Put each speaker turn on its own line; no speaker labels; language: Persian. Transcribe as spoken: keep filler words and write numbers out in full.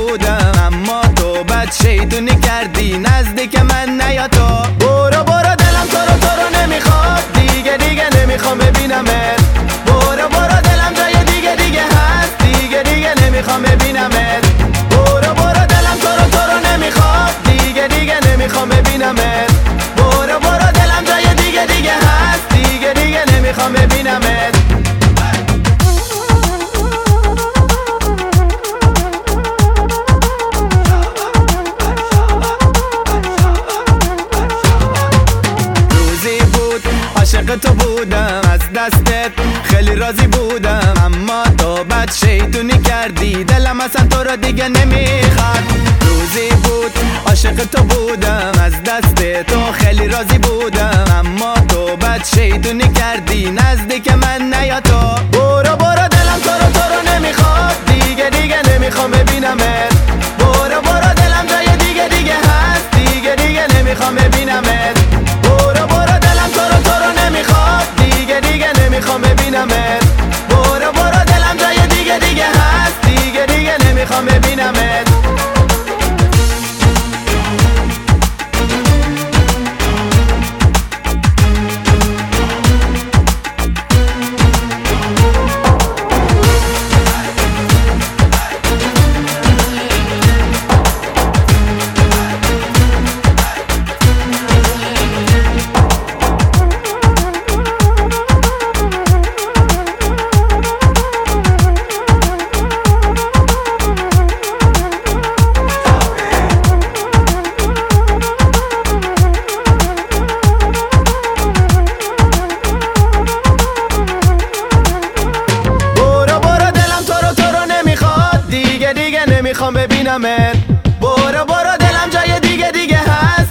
بودم، اما تو بد شیطونی کردی نزدیک من نیا تو. برو برو دلم تو رو تو رو نمیخواد، دیگه دیگه نمیخوام ببینمت. برو برو دلم جای دیگه دیگه هست، دیگه دیگه نمیخوام ببینمت. برو برو دلم تو رو تو رو نمیخواد، دیگه دیگه نمیخوام ببینمت. برو برو دلم جای دیگه دیگه هست، دیگه دیگه نمیخوام ببینمت. عاشق تو بودم، از دستت خیلی راضی بودم، اما تو بد شیطونی کردی دلم اصلا تو رو دیگه نمیخواد. روزی بود عاشق تو بودم، از دست تو خیلی راضی بودم، اما تو بد شیطونی کردی نزدیک من نیا تو. برو برو دلم تو رو تو رو نمیخواد، دیگه دیگه نمیخوام ببینمت. برو برو دلم جای دیگه دیگه هست، دیگه دیگه نمیخوام ببینمت. برو برو دلم تو رو تو رو نمیخواد، دیگه دیگه نمیخوام ببینمت. برو برو دلم جای دیگه دیگه هست، دیگه دیگه نمیخوام ببینمت. نمیخوام ببینمت.